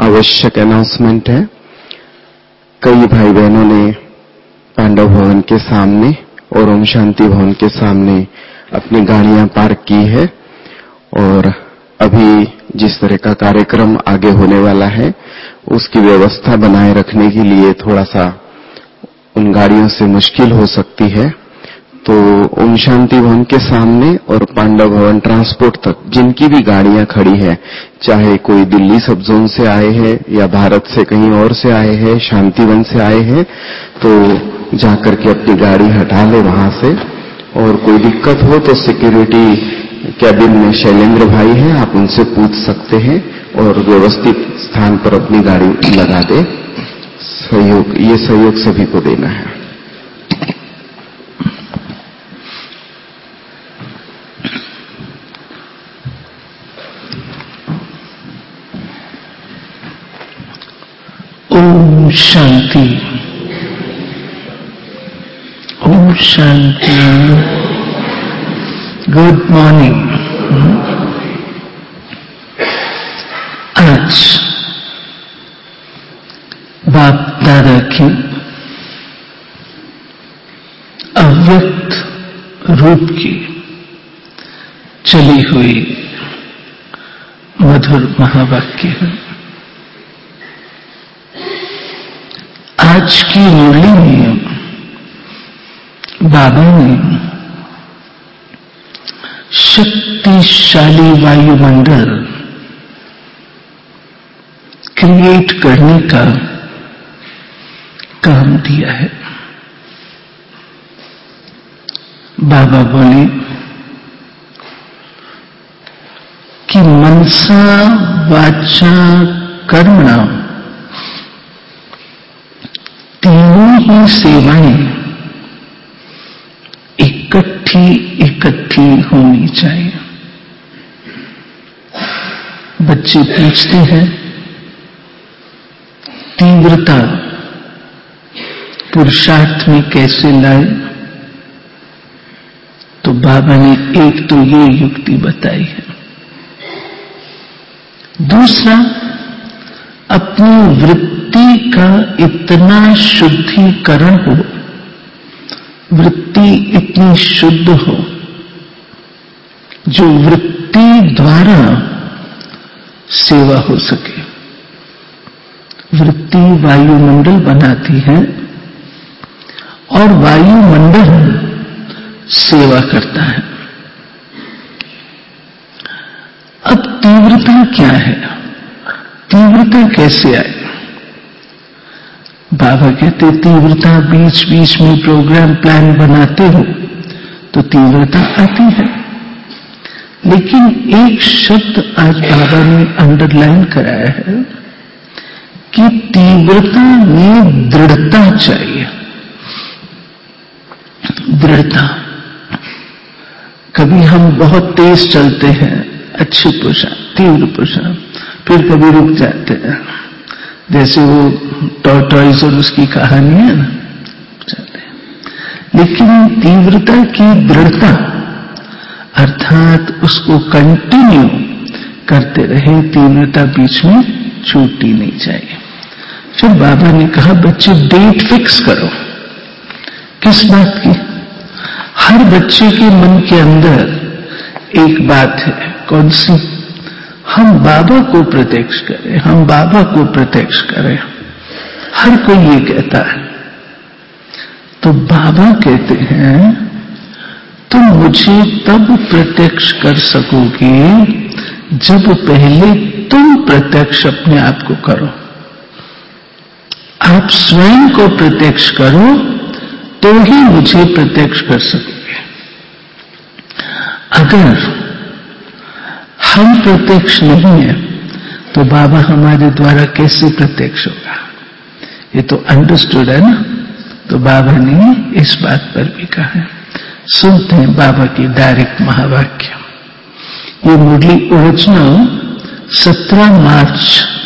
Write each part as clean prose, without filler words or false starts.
आवश्यक अनाउंसमेंट है। कई भाई बहनों ने पांडव भवन के सामने और ओम शांति भवन के सामने अपनी गाड़ियां पार्क की है और अभी जिस तरह का कार्यक्रम आगे होने वाला है उसकी व्यवस्था बनाए रखने के लिए थोड़ा सा उन गाड़ियों से मुश्किल हो सकती है। तो ओम शांति भवन के सामने और पांडव भवन ट्रांसपोर्ट तक जिनकी भी गाड़ियां खड़ी हैं, चाहे कोई दिल्ली सब जोन से आए हैं या भारत से कहीं और से आए हैं, शांतिवन से आए हैं, तो जाकर के अपनी गाड़ी हटा ले वहां से। और कोई दिक्कत हो तो सिक्योरिटी कैबिन में शैलेंद्र भाई हैं, आप उनसे पूछ सकते हैं और व्यवस्थित स्थान पर अपनी गाड़ी लगा दे। ये सहयोग सभी को देना है। ओम शांति। ओम शांति। Good morning. आज बाप दादा की अव्यक्त रूप की चली हुई मधुर महावाक्य है। आज की मुरली में बाबा ने शक्तिशाली वायुमंडल क्रिएट करने का काम दिया है। बाबा बोले कि मनसा वाचा कर्मणा तीनों ही सेवाएं इकट्ठी होनी चाहिए। बच्चे पूछते हैं तीव्रता पुरुषार्थ में कैसे लाए, तो बाबा ने एक तो ये युक्ति बताई है। दूसरा, अपनी वृत्ति का इतना शुद्धिकरण हो, वृत्ति इतनी शुद्ध हो जो वृत्ति द्वारा सेवा हो सके। वृत्ति वायुमंडल बनाती है और वायुमंडल सेवा करता है। अब तीव्रता क्या है, तीव्रता कैसे आए? बाबा कहते तीव्रता बीच बीच में प्रोग्राम प्लान बनाते हो तो तीव्रता आती है। लेकिन एक शब्द आज बाबा ने अंडरलाइन कराया है कि तीव्रता में दृढ़ता चाहिए। दृढ़ता। कभी हम बहुत तेज चलते हैं, अच्छी पुरुषार्थ, तीव्र पुरुषार्थ, फिर कभी रुक जाते हैं, जैसे वो टॉर्टॉइस और उसकी कहानी है ना, चलते हैं। लेकिन तीव्रता की दृढ़ता अर्थात उसको कंटिन्यू करते रहे, तीव्रता बीच में छूटनी नहीं चाहिए। फिर बाबा ने कहा बच्चे डेट फिक्स करो। किस बात की? हर बच्चे के मन के अंदर एक बात है, कौन सी? हम बाबा को प्रत्यक्ष करें, हम बाबा को प्रत्यक्ष करें। हर कोई ये कहता है। तो बाबा कहते हैं तुम मुझे तब प्रत्यक्ष कर सकोगे जब पहले तुम प्रत्यक्ष अपने आप को करो। आप स्वयं को प्रत्यक्ष करो तो ही मुझे प्रत्यक्ष कर सकोगे। अगर हम प्रत्यक्ष नहीं है तो बाबा हमारे द्वारा कैसे प्रत्यक्ष होगा? ये तो अंडरस्टूड है ना। तो बाबा ने इस बात पर भी कहा है। सुनते हैं बाबा की डायरेक्ट महावाक्य। ये मुरली ओरिजिनल 17 मार्च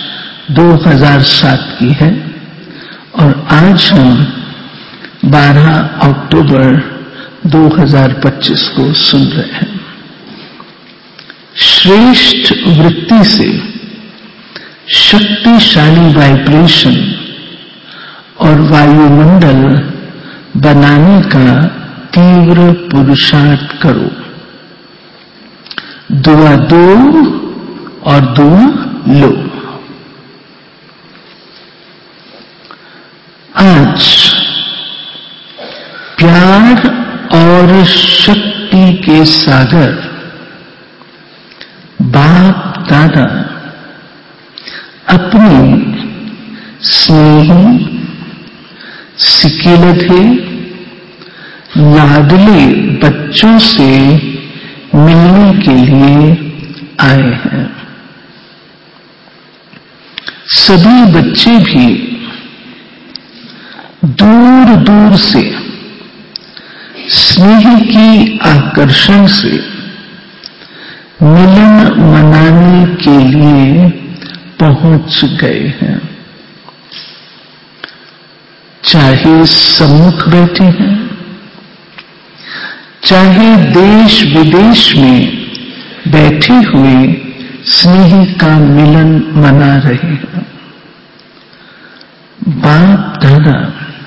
2007 की है और आज हम 12 अक्टूबर 2025 को सुन रहे हैं। श्रेष्ठ वृत्ति से शक्तिशाली वाइब्रेशन और वायुमंडल बनाने का तीव्र पुरुषार्थ करो। दुआ दो और दुआ लो। आज प्यार और शक्ति के सागर बाप दादा अपने स्नेही, सिकेलधे, लाडले बच्चों से मिलने के लिए आए हैं। सभी बच्चे भी दूर दूर से स्नेह की आकर्षण से मिलन मनाने के लिए पहुंच गए हैं। चाहे सम्मुख बैठे हैं, चाहे देश विदेश में बैठे हुए स्नेह का मिलन मना रहे हैं। बाप दादा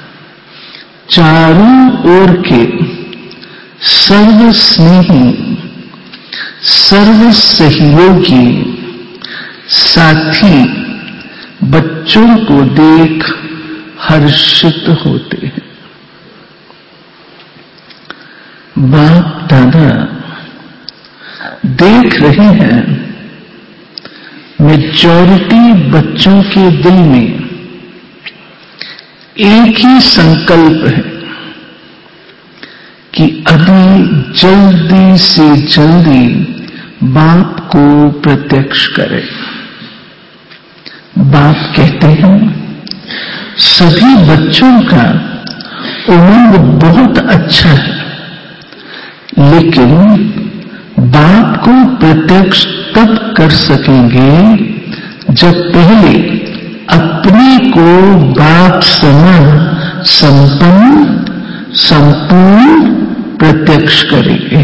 चारों ओर के सर्व स्नेही, सर्व सहयोगी साथी बच्चों को देख हर्षित होते हैं। बाप दादा देख रहे हैं मेजॉरिटी बच्चों के दिल में एक ही संकल्प है कि अभी जल्दी से जल्दी बाप को प्रत्यक्ष करें। बाप कहते हैं सभी बच्चों का उमंग बहुत अच्छा है, लेकिन बाप को प्रत्यक्ष तब कर सकेंगे जब पहले अपने को बाप समान संपूर्ण प्रत्यक्ष करेंगे।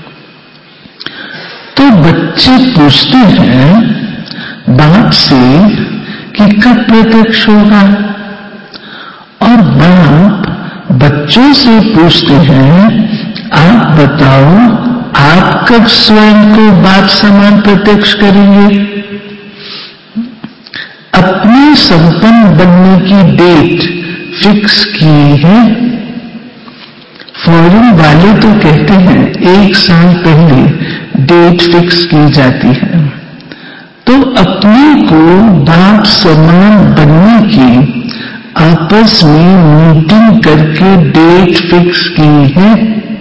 तो बच्चे पूछते हैं बाप से कि कब प्रत्यक्ष होगा, और बाप बच्चों से पूछते हैं आप बताओ आप कब स्वयं को बाप समान प्रत्यक्ष करेंगे। अपने संपन्न बनने की डेट फिक्स की है। फॉरेन वाले तो कहते हैं 1 साल पहले डेट फिक्स की जाती है। तो अपने को बाप समान बनने की आपस में मीटिंग करके डेट फिक्स की है।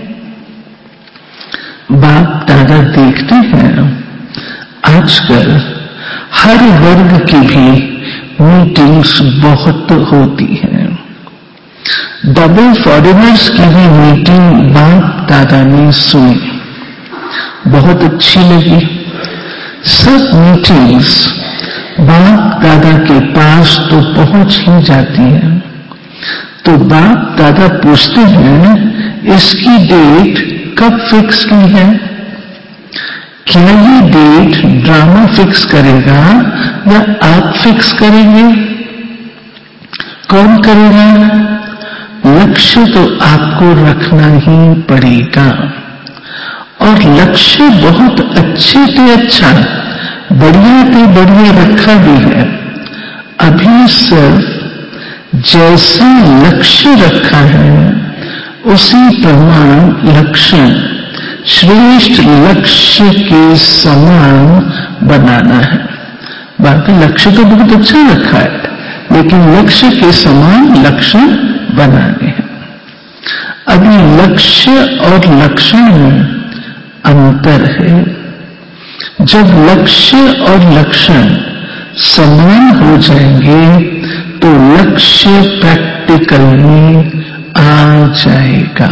बाप दादा देखते हैं आजकल हर वर्ग की भी मीटिंग्स बहुत होती हैं। डबल फॉरेनर्स की भी मीटिंग बाप दादा ने सुनी, बहुत अच्छी लगी। सब मीटिंग्स बाप दादा के पास तो पहुंच ही जाती है। तो बाप दादा पूछते हैं इसकी डेट कब फिक्स की है। क्या ये डेट ड्रामा फिक्स करेगा या आप फिक्स करेंगे, कौन करेगा। लक्ष्य तो आपको रखना ही पड़ेगा, और लक्ष्य बहुत अच्छे से अच्छा, बढ़िया से बढ़िया रखा भी है। अभी सिर्फ जैसा लक्ष्य रखा है उसी प्रमाण लक्षण श्रेष्ठ लक्ष्य के समान बनाना है। बाकी लक्ष्य तो बहुत अच्छा रखा है, लेकिन लक्ष्य के समान लक्ष्य बनाने हैं। अभी लक्ष्य और लक्षण में अंतर है। जब लक्ष्य और लक्षण समान हो जाएंगे तो लक्ष्य प्रैक्टिकल में आ जाएगा।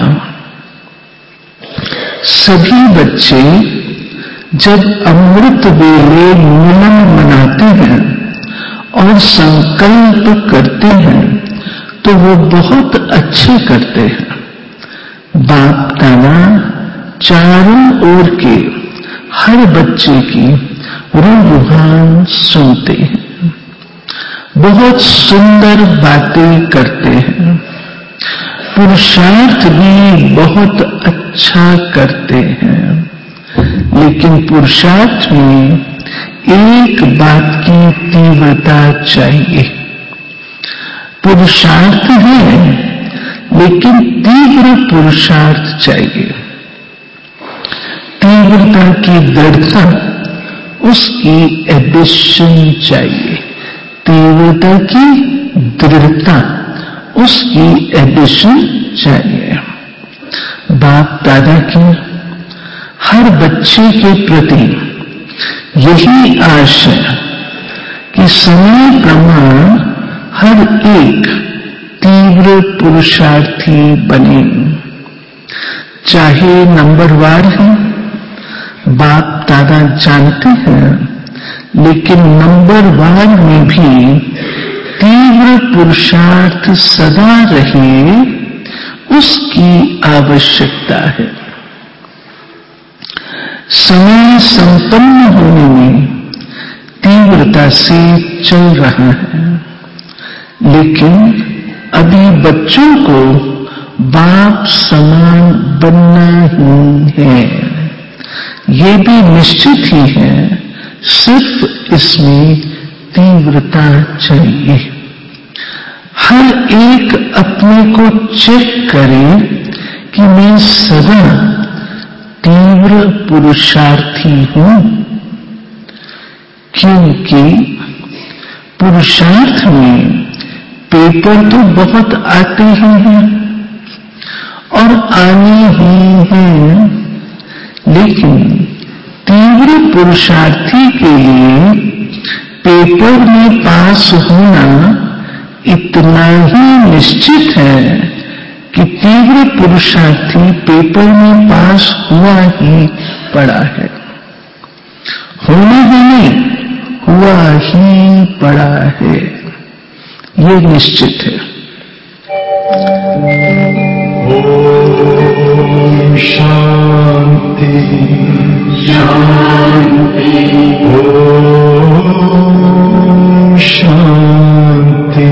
सभी बच्चे जब अमृत वेले मिलन मनाते हैं और संकल्प करते हैं तो वो बहुत अच्छे करते हैं। बाप दादा चारों ओर के हर बच्चे की रूहान सुनते हैं। बहुत सुंदर बातें करते हैं, पुरुषार्थ भी बहुत अच्छा करते हैं, लेकिन पुरुषार्थ में एक बात की तीव्रता चाहिए। पुरुषार्थ है लेकिन तीव्र पुरुषार्थ चाहिए। तीव्रता की दृढ़ता, उसकी एडिशन चाहिए। तीव्रता की दृढ़ता, उसकी एडिशन चाहिए। बाप दादा की हर बच्चे के प्रति यही आश है कि समय प्रमाण हर एक तीव्र पुरुषार्थी बने। चाहे नंबरवार है, बाप दादा जानते हैं, लेकिन नंबरवार में भी तीव्र पुरुषार्थ सदा रहे, उसकी आवश्यकता है। समय संपन्न होने में तीव्रता से चल रहा है, लेकिन अभी बच्चों को बाप समान बनना ही है। ये भी निश्चित ही है, सिर्फ इसमें तीव्रता चाहिए। हर एक अपने को चेक करे कि मैं सदा तीव्र पुरुषार्थी हूं, क्योंकि पुरुषार्थ में पेपर तो बहुत आते ही हैं और आने ही हैं, लेकिन तीव्र पुरुषार्थी के लिए पेपर में पास होना इतना ही निश्चित है कि तीव्र पुरुषार्थी पेपर में पास हुआ ही पड़ा है। होना ही नहीं, हुआ ही पड़ा है, ये निश्चित है। ओम शांति शांति, ओम शांति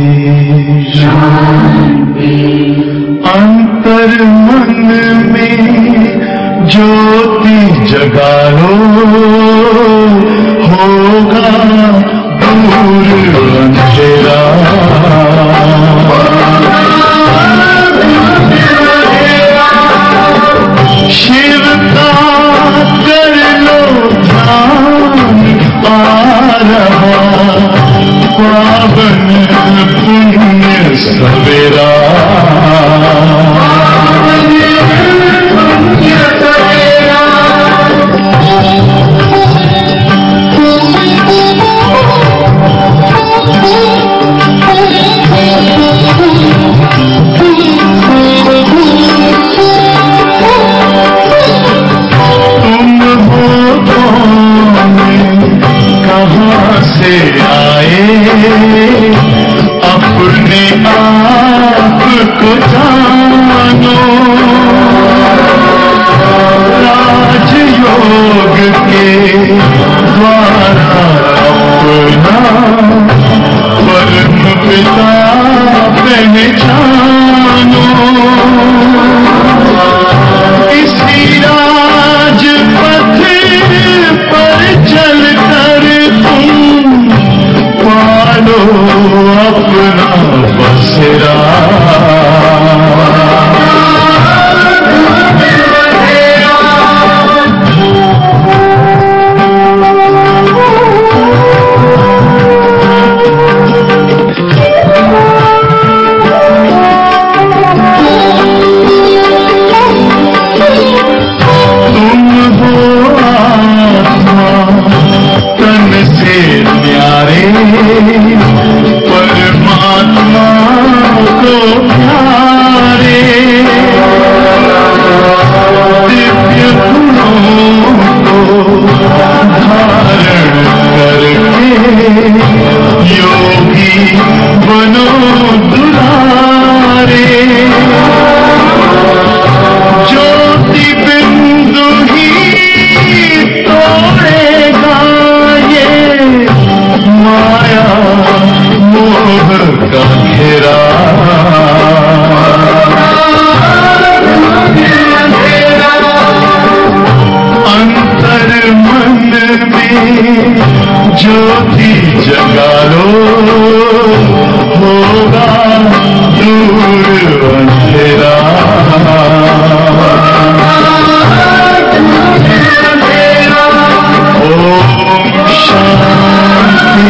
शांति। अंतर मन में ज्योति जगा लो, होगा दूर अंधेरा। शिव का कर लो ध्यान, आ रहा पावन पुण्य सवेरा। कहाँ से आए अपने आप को जानो, राजयोग के द्वारा अपना परम पिता पहचानो। इसी राजपथ पर चलकर तुम पालो अपना बसेरा। परमात्मा को प्यारे, दिव्य गुणों को धारण करके योगी बनो दुलारे। ज्योति बिंदु ही तोड़ेगा ये माया मोह का घेरा अंतर मन में ज्योति जगा लो होगा दूर अंधेरा ओम शांति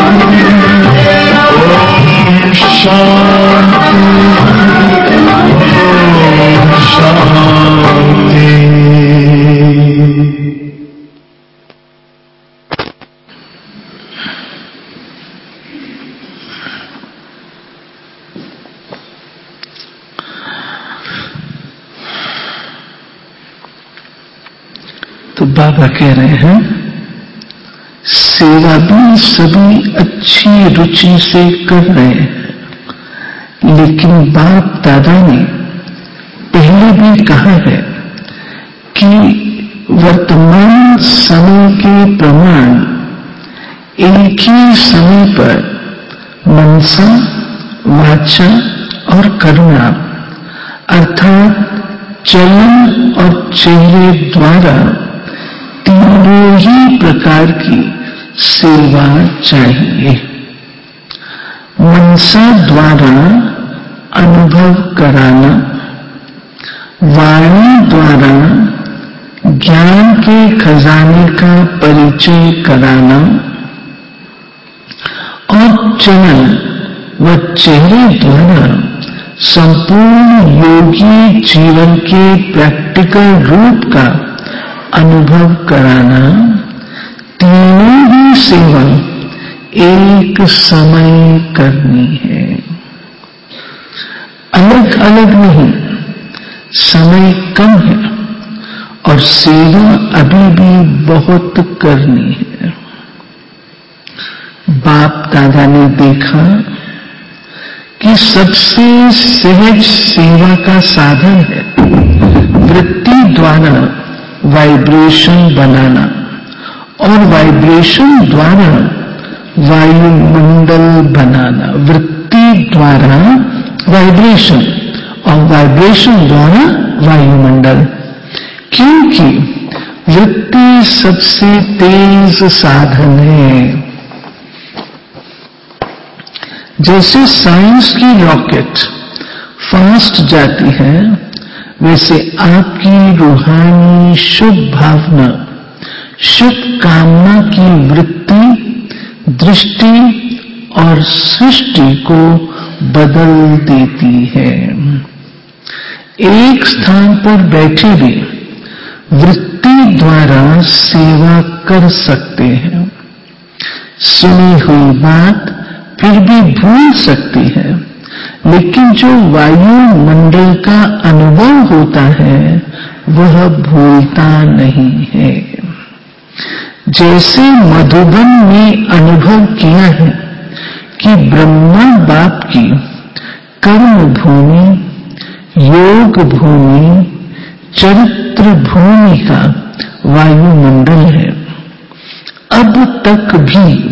ओम शांति ओम शांति। तो बाबा कह रहे हैं सेवा भी सभी अच्छी रुचि से कर रहे हैं, लेकिन बाप दादा ने पहले भी कहा है कि वर्तमान समय के प्रमाण एक ही समय पर मनसा, वाचा और कर्मणा अर्थात चलन और चेहरे द्वारा तीनों ही प्रकार की सेवा चाहिए। मनसा द्वारा अनुभव कराना, वाणी द्वारा ज्ञान के खजाने का परिचय कराना और चलन व चेहरे द्वारा संपूर्ण योगी जीवन के प्रैक्टिकल रूप का अनुभव कराना, तीनों ही सेवा एक समय करनी है, अलग अलग नहीं। समय कम है और सेवा अभी भी बहुत करनी है। बाप दादा ने देखा कि सबसे सहज सेवा का साधन है वृत्ति द्वारा वाइब्रेशन बनाना और वाइब्रेशन द्वारा वायुमंडल बनाना। वृत्ति द्वारा वाइब्रेशन और वाइब्रेशन द्वारा वायुमंडल, क्योंकि वृत्ति सबसे तेज साधन है। जैसे साइंस की रॉकेट फास्ट जाती है, वैसे आपकी रूहानी शुभ भावना, शुभ कामना की वृत्ति दृष्टि और सृष्टि को बदल देती है। एक स्थान पर बैठे भी वृत्ति द्वारा सेवा कर सकते हैं। सुनी हुई बात फिर भी भूल सकती है, लेकिन जो वायुमंडल का अनुभव होता है वह भूलता नहीं है। जैसे मधुबन में अनुभव किया है कि ब्रह्मा बाप की कर्म भूमि, योग भूमि, चरित्र भूमि का वायुमंडल है, अब तक भी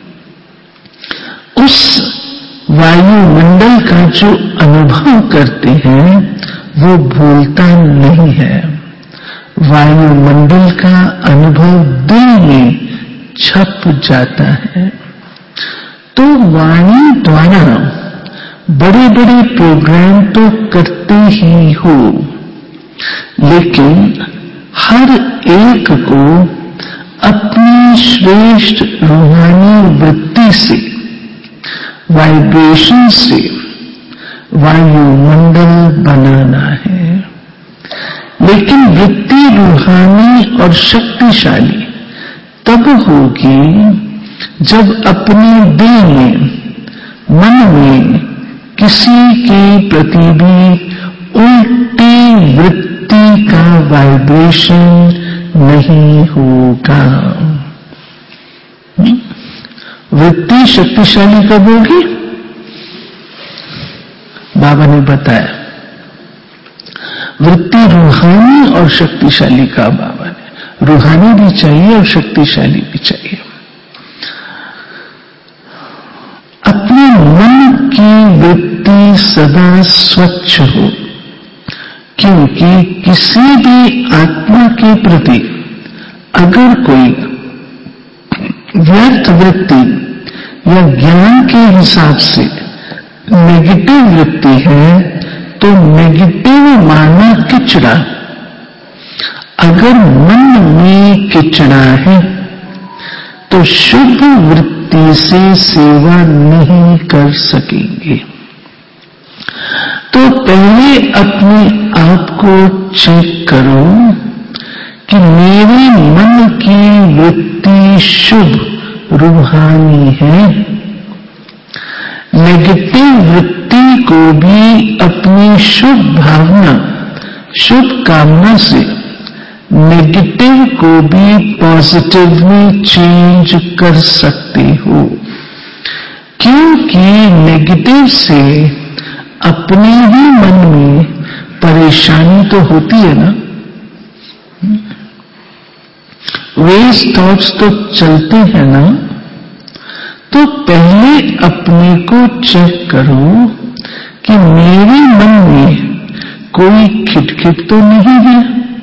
उस वायुमंडल का जो अनुभव करते हैं वो भूलता नहीं है। वायुमंडल का अनुभव दिल में छप जाता है। तो वाणी द्वारा बड़े बड़े प्रोग्राम तो करते ही हो, लेकिन हर एक को अपनी श्रेष्ठ रूहानी वृत्ति से, वाइब्रेशन से वायुमंडल बनाना है। लेकिन वृत्ति रूहानी और शक्तिशाली तब होगी जब अपने दिल में, मन में किसी के प्रति भी उल्टी वृत्ति का वाइब्रेशन नहीं होगा। वृत्ति शक्तिशाली कब होगी? बाबा ने बताया। वृत्ति रूहानी और शक्तिशाली का बाबा ने, रूहानी भी चाहिए और शक्तिशाली भी चाहिए। अपने सदा स्वच्छ हो, क्योंकि किसी भी आत्मा के प्रति अगर कोई व्यर्थ वृत्ति या ज्ञान के हिसाब से नेगेटिव वृत्ति है तो नेगेटिव माना किचड़ा। अगर मन में किचड़ा है तो शुभ वृत्ति से सेवा नहीं कर सकेंगे। तो पहले अपने आप को चेक करो कि मेरे मन की वृत्ति शुभ रूहानी है। नेगेटिव वृत्ति को भी अपनी शुभ भावना, शुभ कामना से नेगेटिव को भी पॉजिटिव में चेंज कर सकते हो, क्योंकि नेगेटिव से अपने ही मन में परेशानी तो होती है ना। वेस्ट थॉट्स तो चलते हैं ना। तो पहले अपने को चेक करो कि मेरे मन में कोई खिटखिट तो नहीं है,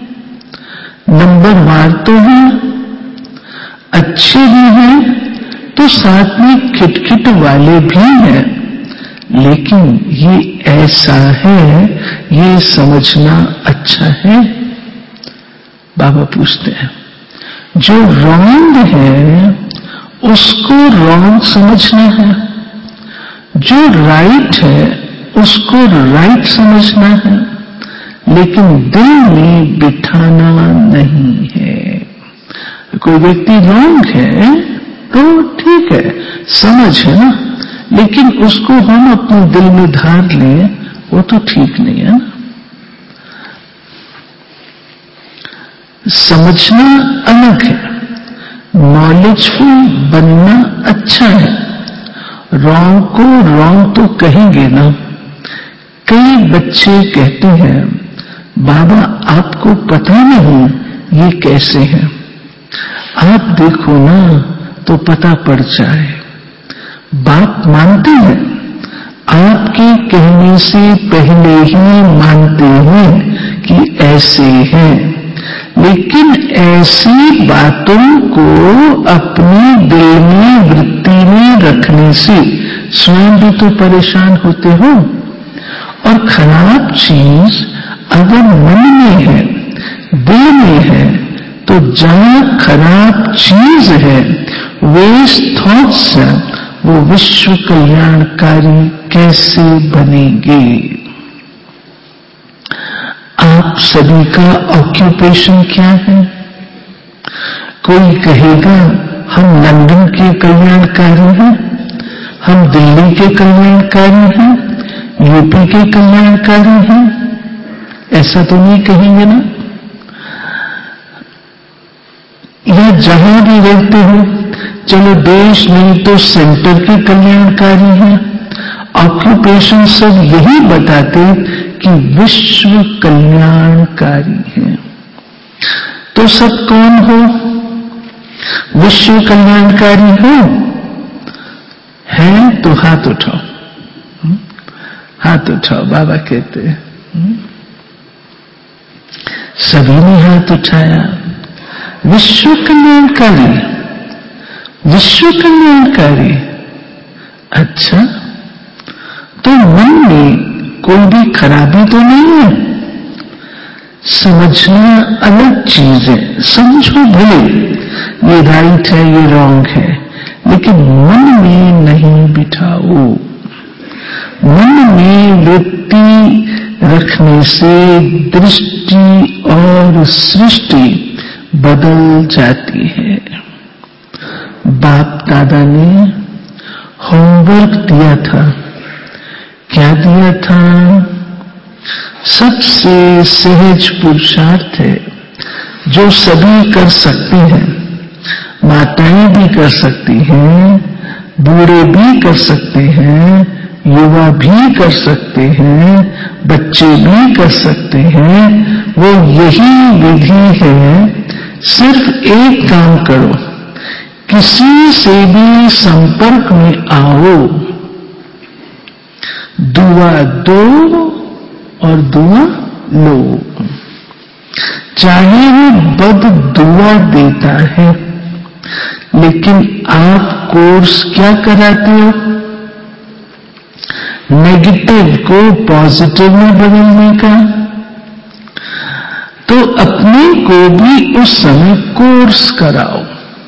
नंबरवार तो है, अच्छे भी हैं, तो साथ में खिटखिट वाले भी हैं, लेकिन ये ऐसा है, ये समझना अच्छा है। बाबा पूछते हैं, जो रॉन्ग है उसको रॉन्ग समझना है, जो राइट है उसको राइट समझना है, लेकिन दिल में बिठाना नहीं है। कोई व्यक्ति रॉन्ग है तो ठीक है, समझ है ना, लेकिन उसको हम अपने दिल में धार लें वो तो ठीक नहीं है ना। समझना अलग है, नॉलेजफुल बनना अच्छा है। रॉन्ग को रॉन्ग तो कहेंगे ना। कई बच्चे कहते हैं, बाबा आपको पता नहीं ये कैसे है, आप देखो ना तो पता पड़ जाए। बात मानते हैं, आपके कहने से पहले ही मानते हैं कि ऐसे हैं, लेकिन ऐसी बातों को अपने दिल में वृत्ति में रखने से स्वयं भी तो परेशान होते हो। और खराब चीज अगर मन में है, दिल में है, तो जहां खराब चीज है, वेस्ट थॉट्स है, वो विश्व कल्याणकारी कैसे बनेंगे। आप सभी का ऑक्यूपेशन क्या है? कोई कहेगा हम लंदन के कल्याणकारी हैं, हम दिल्ली के कल्याणकारी हैं, यूपी के कल्याणकारी हैं, ऐसा तो नहीं कहेंगे ना। या जहां भी रहते हो, चलो देश नहीं तो सेंटर के कल्याणकारी हैं। ऑक्यूपेशन सब यही बताते कि विश्व कल्याणकारी है। तो सब कौन हो? विश्व कल्याणकारी हो? है तो हाथ उठाओ, हाथ उठाओ। बाबा कहते हैं सभी ने हाथ उठाया। विश्व कल्याणकारी, विश्व कल्याणकारी। अच्छा, तो मन में कोई भी खराबी तो नहीं है। समझना अलग चीज है, समझो भले ये राइट है ये रॉन्ग है, लेकिन मन में नहीं बिठाओ। मन में वृत्ति रखने से दृष्टि और सृष्टि बदल जाती है। बाप दादा ने होमवर्क दिया था। क्या दिया था? सबसे सहज पुरुषार्थ है जो सभी कर सकते हैं। माताएं भी कर सकती हैं, बूढ़े भी कर सकते हैं, युवा भी कर सकते हैं, बच्चे भी कर सकते हैं। वो यही विधि है। सिर्फ एक काम करो, किसी से भी संपर्क में आओ, दुआ दो और दुआ लो। चाहे वो बद दुआ देता है, लेकिन आप कोर्स क्या कराते हो? नेगेटिव को पॉजिटिव में बदलने का। तो अपने को भी उस समय कोर्स कराओ।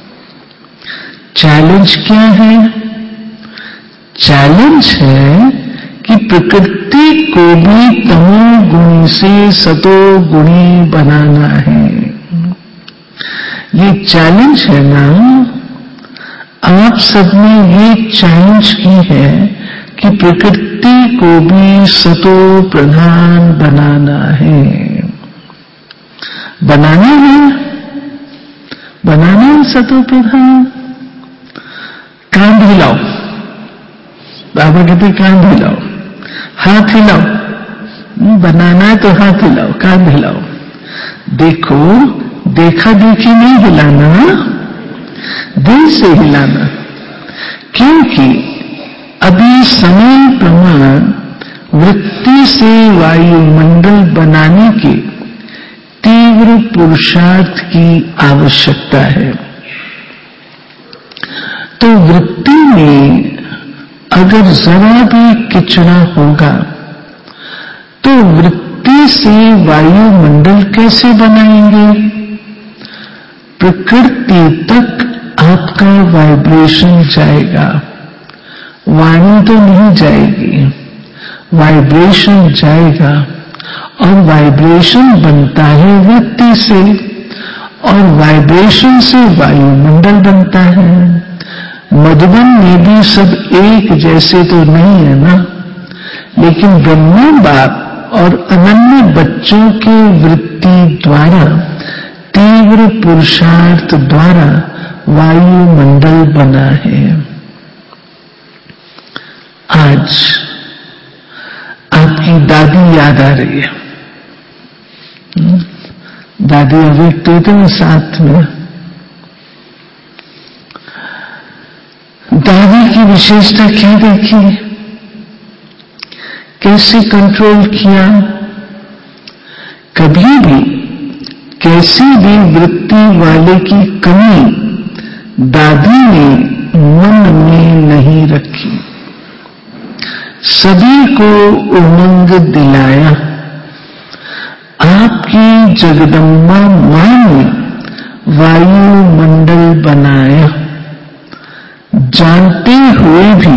चैलेंज क्या है? चैलेंज है कि प्रकृति को भी तमोगुणी से सतोगुणी बनाना है। ये चैलेंज है ना, आप सबने ये चैलेंज की है कि प्रकृति को भी सतो प्रधान बनाना है। बनाना है सतो प्रधान। कांध हिलाओ, बाबा कहते कांध हिलाओ, हाथ हिलाओ। बनाना है तो हाथ हिलाओ, कांध हिलाओ। देखो, देखा देखी नहीं हिलाना, दिल से हिलाना। क्योंकि अभी समय प्रमाण वृत्ति से वायुमंडल बनाने के तीव्र पुरुषार्थ की आवश्यकता है। तो वृत्ति में अगर जरा भी किचड़ा होगा तो वृत्ति से वायुमंडल कैसे बनाएंगे? प्रकृति तक आपका वाइब्रेशन जाएगा, वाणी तो नहीं जाएगी, वाइब्रेशन जाएगा। और वाइब्रेशन बनता है वृत्ति से, और वाइब्रेशन से वायुमंडल बनता है। मधुबन में भी सब एक जैसे तो नहीं है ना, लेकिन ब्रह्मा बाप और अनन्य बच्चों के वृत्ति द्वारा, तीव्र पुरुषार्थ द्वारा वायुमंडल बना है। आज आपकी दादी याद आ रही है। दादी अव्यक्त थे साथ में। दादी की विशेषता क्या देखी, कैसे कंट्रोल किया? कभी भी कैसी भी वृत्ति वाले की कमी दादी ने मन में नहीं रखी, सभी को उमंग दिलाया। आपकी जगदम्बा मां ने वायुमंडल बनाया, जानते हुए भी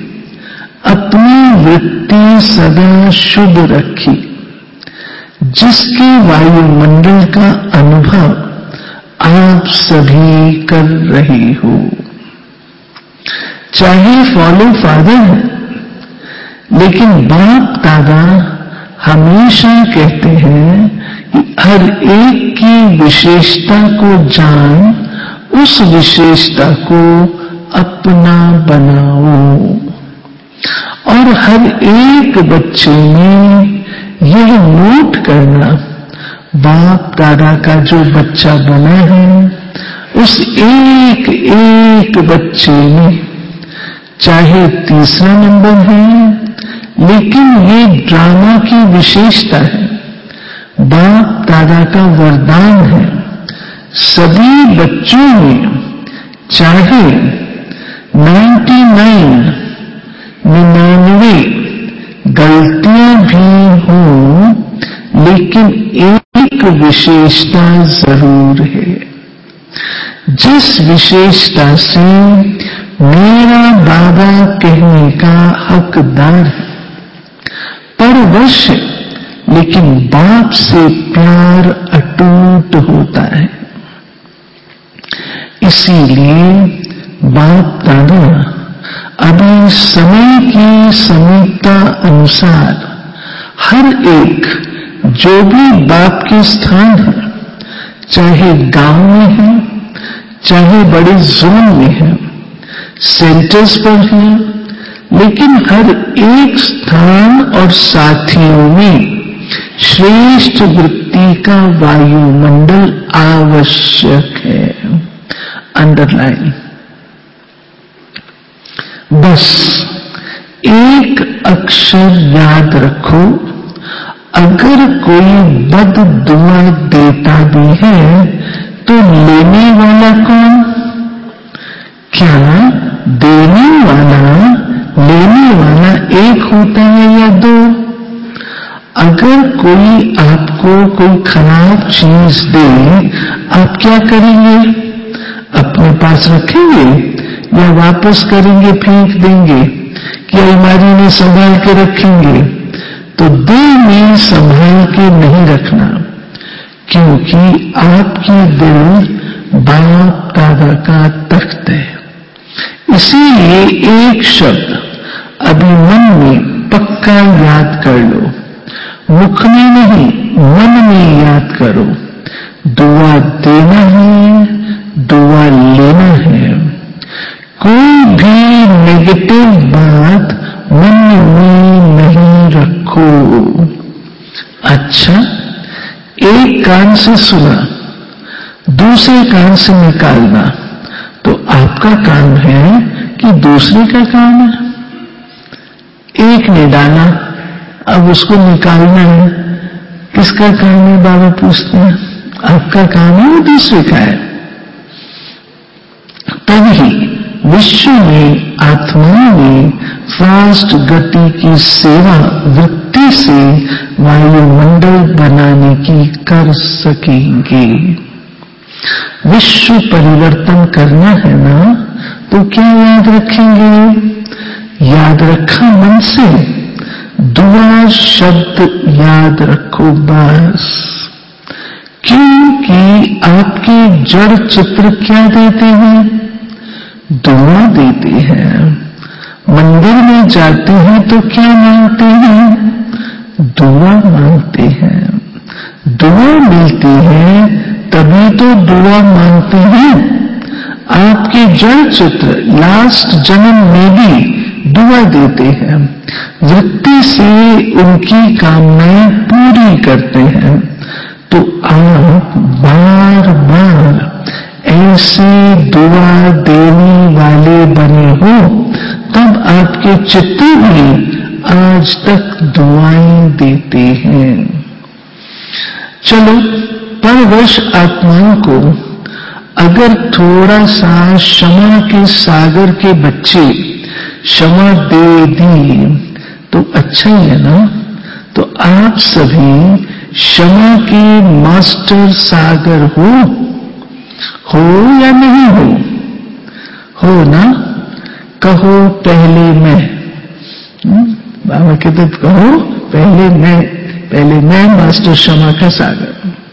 अपनी वृत्ति सदा शुभ रखी, जिसके वायुमंडल का अनुभव आप सभी कर रहे हो। चाहे फॉलो फादर है, लेकिन बाप दादा हमेशा कहते हैं कि हर एक की विशेषता को जान, उस विशेषता को अपना बनाओ। और हर एक बच्चे में यह नोट करना, बाप दादा का जो बच्चा बना है, उस एक एक बच्चे में, चाहे तीसरा नंबर है, लेकिन ये ड्रामा की विशेषता है, बाप दादा का वरदान है। सभी बच्चों में चाहे 99 गलतियां भी हों, लेकिन एक विशेषता जरूर है, जिस विशेषता से मेरा बाबा कहने का हकदार है। परवश है, लेकिन बाप से प्यार अटूट होता है। इसीलिए बाप दादा अभी समय की समीपता अनुसार हर एक जो भी बाप के स्थान है, चाहे गांव में है, चाहे बड़े जोन में है, सेंटर्स पर है, लेकिन हर एक स्थान और साथियों में श्रेष्ठ वृत्ति का वायुमंडल आवश्यक है। अंडरलाइन। बस एक अक्षर अक्षर याद रखो, अगर कोई बद दुआ देता भी है तो लेने वाला कौन? क्या देने वाला लेने वाला एक होता है या दो? अगर कोई आपको कोई खराब चीज दे, आप क्या करेंगे? अपने पास रखेंगे या वापस करेंगे, फेंक देंगे, कि अलमारी में संभाल के रखेंगे? तो दिल में संभाल के नहीं रखना, क्योंकि आपकी दिल बाप दादा का तख्त है। इसीलिए एक शब्द अभी मन में पक्का याद कर लो, मुख में नहीं मन में याद करो। दुआ देना है, दुआ लेना है। कोई भी नेगेटिव बात मन में नहीं रखो। अच्छा, एक कान से सुना, दूसरे कान से निकालना तो आपका काम है कि दूसरे का काम है? एक ने डाला, अब उसको निकालना है, किसका काम है? बाबा पूछते हैं। आपका काम है, दूसरे का है। तभी विश्व में आत्माओं में फास्ट गति की सेवा वृत्ति से वायुमंडल बनाने की कर सकेंगे। विश्व परिवर्तन करना है ना, तो क्या याद रखेंगे? याद रखा मन से, दुआ शब्द याद रखो बस। क्योंकि आपके जड़ चित्र क्या देते हैं? दुआ देते हैं। मंदिर में जाते हैं तो क्या मांगते हैं? दुआ मांगते हैं। दुआ मिलती है तभी तो दुआ मांगते हैं। आपके जड़ चित्र लास्ट जन्म में भी दुआ देते हैं, वृत्ति से उनकी कामनाएं पूरी करते हैं। तो आप बार बार ऐसे दुआ देने वाले बने हो, तब आपके चित्त भी आज तक दुआएं देते हैं। चलो, परवश आत्माओं को अगर थोड़ा सा क्षमा के सागर के बच्चे क्षमा दे दी तो अच्छा ही है ना? तो आप सभी क्षमा के मास्टर सागर हो या नहीं हो? हो ना? कहो पहले मैं। बाबा कहते कहो पहले मैं मास्टर क्षमा का सागर।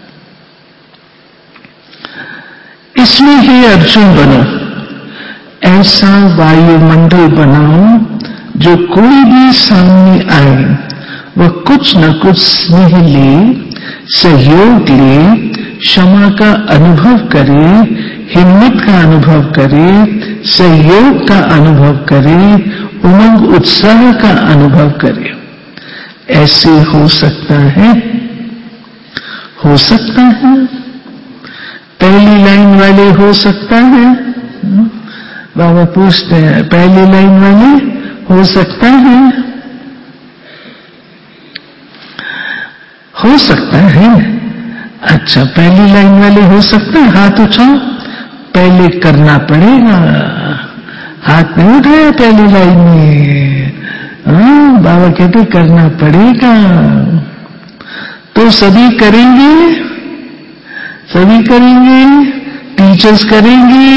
इसमें ही अर्जुन बनो, ऐसा वायुमंडल बनाओ जो कोई भी सामने आए वह कुछ न कुछ स्नेह ले, सहयोग ले, क्षमा का अनुभव करे, हिम्मत का अनुभव करे, सहयोग का अनुभव करे, उमंग उत्साह का अनुभव करे। ऐसे हो सकता है? हो सकता है? पहली लाइन वाले हो सकता है? बाबा पूछते हैं, पहली लाइन वाले हो सकता है? हो सकता है? अच्छा, पहली लाइन वाले हो सकता है? हाथ उठाओ। पहले करना पड़ेगा। हाथ नहीं उठाया पहली लाइन में? हाँ, बाबा कहते करना पड़ेगा। तो सभी करेंगे? सभी करेंगे? टीचर्स करेंगे?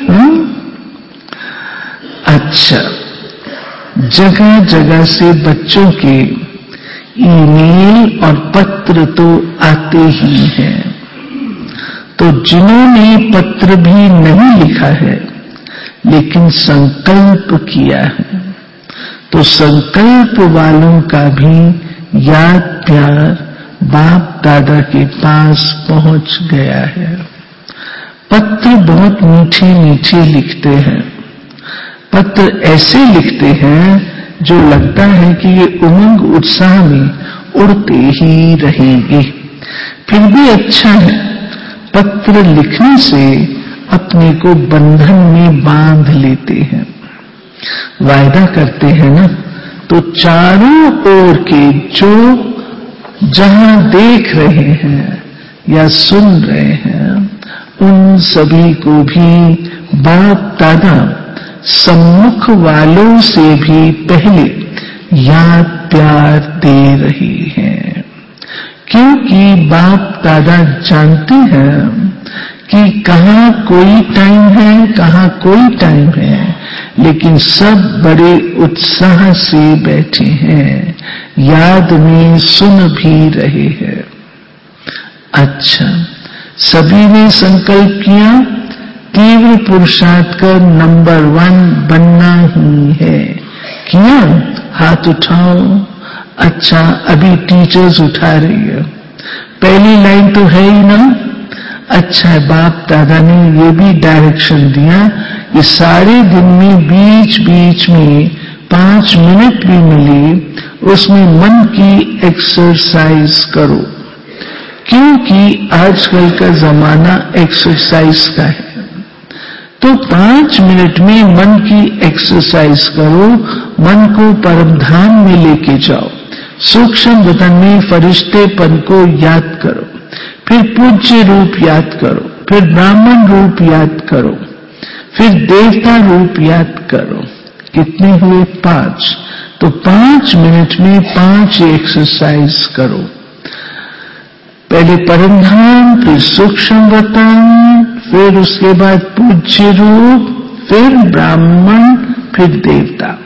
अच्छा, जगह जगह से बच्चों के ईमेल और पत्र तो आते ही हैं। तो जिन्होंने पत्र भी नहीं लिखा है लेकिन संकल्प किया है, तो संकल्प वालों का भी याद प्यार बाप दादा के पास पहुंच गया है। पत्र बहुत मीठे मीठे लिखते हैं। पत्र ऐसे लिखते हैं जो लगता है कि ये उमंग उत्साह में उड़ते ही रहेंगे। फिर भी अच्छा है, पत्र लिखने से अपने को बंधन में बांध लेते हैं। वायदा करते हैं ना, तो चारों ओर के जो जहां देख रहे हैं या सुन रहे हैं, उन सभी को भी बाप दादा सम्मुख वालों से भी पहले याद प्यार दे रही है। क्योंकि बाप दादा जानते हैं कि कहाँ कोई टाइम है, कहाँ कोई टाइम है, लेकिन सब बड़े उत्साह से बैठे हैं, याद में सुन भी रहे हैं। अच्छा, सभी ने संकल्प किया तीव्र पुरुषार्थ कर नंबर 1 बनना ही है। किया? हाथ उठाओ। अच्छा, अभी टीचर्स उठा रही है। पहली लाइन तो है ही ना। अच्छा, बाप दादा ने ये भी डायरेक्शन दिया कि सारे दिन में बीच बीच में 5 मिनट भी मिले उसमें मन की एक्सरसाइज करो, क्योंकि आजकल का जमाना एक्सरसाइज का है। तो 5 मिनट में मन की एक्सरसाइज करो, मन को परम धाम में लेके जाओ, सूक्ष्म वतन में फरिश्तेपन को याद करो, फिर पूज्य रूप याद करो, फिर ब्राह्मण रूप याद करो, फिर देवता रूप याद करो। कितने हुए? 5। तो 5 मिनट में 5 एक्सरसाइज करो। पहले परम धाम, फिर सूक्ष्म वतन, फिर उसके बाद पूज्य रूप, फिर ब्राह्मण, फिर देवता।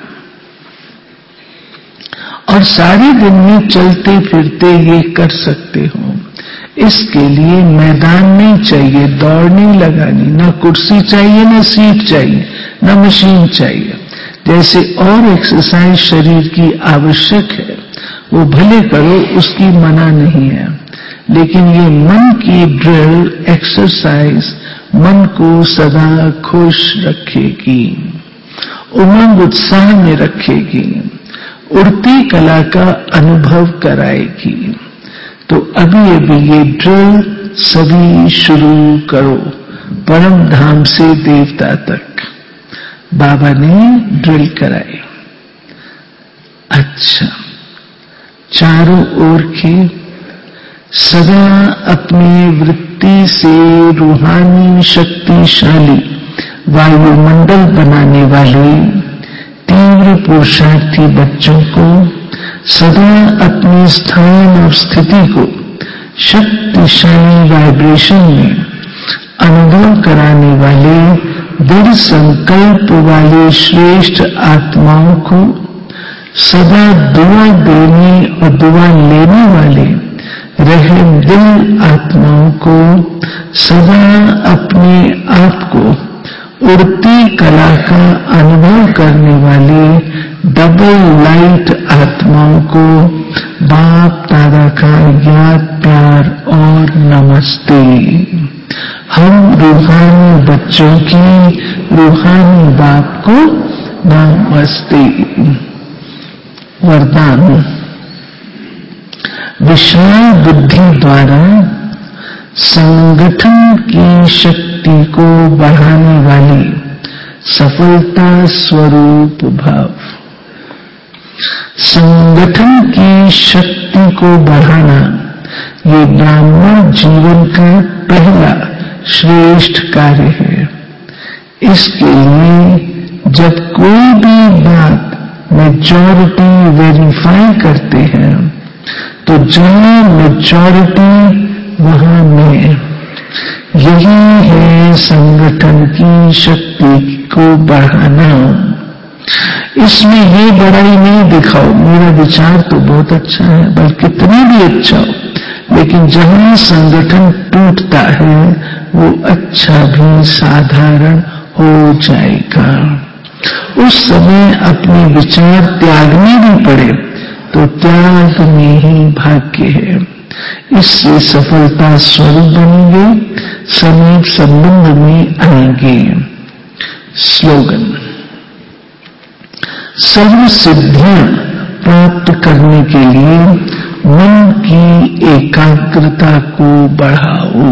और सारे दिन में चलते फिरते ये कर सकते हो। इसके लिए मैदान नहीं चाहिए, दौड़ नहीं लगानी, ना कुर्सी चाहिए, ना सीट चाहिए, ना मशीन चाहिए। जैसे और एक्सरसाइज शरीर की आवश्यक है वो भले करो, उसकी मना नहीं है, लेकिन ये मन की ड्रिल एक्सरसाइज मन को सदा खुश रखेगी, उमंग उत्साह में रखेगी, उड़ती कला का अनुभव कराएगी। तो अभी अभी ये ड्रिल सभी शुरू करो, परम धाम से देवता तक बाबा ने ड्रिल कराई। अच्छा, चारों ओर के सदा अपनी वृत्ति से रूहानी शक्तिशाली वायुमंडल बनाने वाले तीव्र पुरुषार्थी बच्चों को सदा अपने स्थान और स्थिति को शक्तिशाली वाइब्रेशन में अनुभव कराने वाले दृढ़ संकल्प वाले श्रेष्ठ आत्माओं को, सदा दुआ देने और दुआ लेने वाले रहम दिल आत्माओं को, सदा अपने आप को उड़ती कला का अनुभव करने वाले डबल लाइट आत्माओं को बाप दादा का याद प्यार और नमस्ते। हम रूहानी बच्चों की रूहानी बाप को नमस्ते। वरदान, विशाल बुद्धि द्वारा संगठन की शक्ति को बढ़ाने वाली सफलता स्वरूप भाव। संगठन की शक्ति को बढ़ाना ये ब्राह्मण जीवन का पहला श्रेष्ठ कार्य है। इसके लिए जब कोई भी बात मेजॉरिटी वेरीफाई करते हैं तो जहां मेजॉरिटी वहां मैं, यही है संगठन की शक्ति को बढ़ाना। इसमें ये बड़ाई नहीं दिखाओ, मेरा विचार तो बहुत अच्छा है, बल्कि कितना भी अच्छा हो, लेकिन जहां संगठन टूटता है वो अच्छा भी साधारण हो जाएगा। उस समय अपने विचार त्यागने भी पड़े तो त्याग में ही भाग्य है। इससे सफलता स्वरूप बनेंगे, समीप संबंध में आएंगे। स्लोगन, सर्व सिद्धियां प्राप्त करने के लिए मन की एकाग्रता को बढ़ाओ।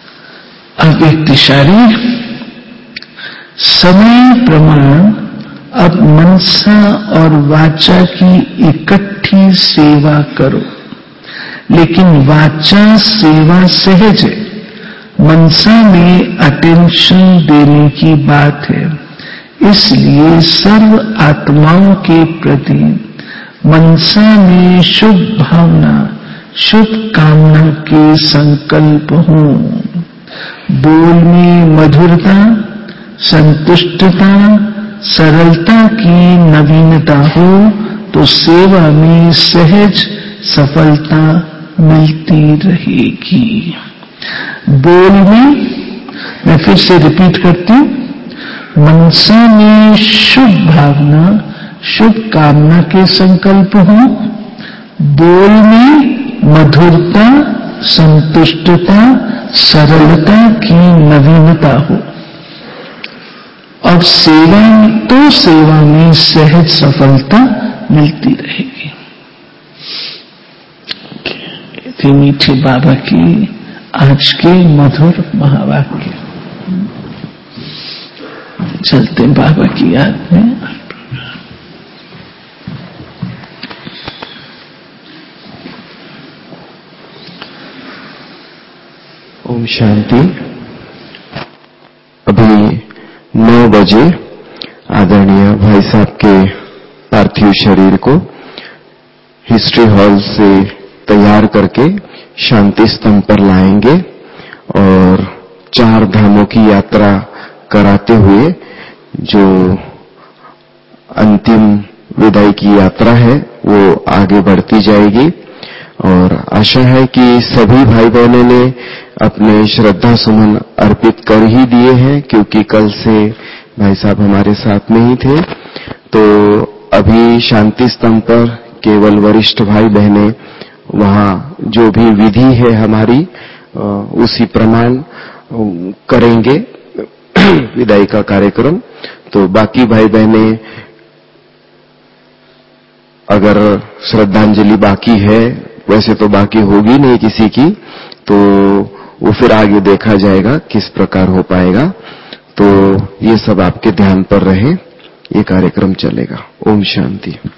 अब एक दिशारी समय प्रमाण अब मनसा और वाचा की इकट्ठी सेवा करो, लेकिन वाचा सेवा सहज है, मनसा में अटेंशन देने की बात है। इसलिए सर्व आत्माओं के प्रति मनसा में शुभ भावना, शुभ कामना के संकल्प हो। बोल में मधुरता, संतुष्टता, सरलता की नवीनता हो तो सेवा में सहज सफलता मिलती रहेगी। बोल में, मैं फिर से रिपीट करती हूं, मनसा में शुभ भावना, शुभ कामना के संकल्प हो। बोल में मधुरता, संतुष्टता, सरलता की नवीनता हो और सेवा में सहज सफलता मिलती रहेगी। थी मीठे बाबा की आज के मधुर महावाक्य। चलते बाबा की याद में। ओम शांति। अभी 9 बजे आदरणीय भाई साहब के पार्थिव शरीर को हिस्ट्री हॉल से तैयार करके शांति स्तंभ पर लाएंगे और 4 धामों की यात्रा कराते हुए जो अंतिम विदाई की यात्रा है वो आगे बढ़ती जाएगी। और आशा है कि सभी भाई बहनों ने अपने श्रद्धा सुमन अर्पित कर ही दिए हैं, क्योंकि कल से भाई साहब हमारे साथ में ही थे। तो अभी शांति स्तंभ पर केवल वरिष्ठ भाई बहनें वहां जो भी विधि है हमारी उसी प्रमाण करेंगे विदाई का कार्यक्रम। तो बाकी भाई बहनें अगर श्रद्धांजलि बाकी है, वैसे तो बाकी होगी नहीं किसी की, तो वो फिर आगे देखा जाएगा किस प्रकार हो पाएगा। तो ये सब आपके ध्यान पर रहे, ये कार्यक्रम चलेगा। ओम शांति।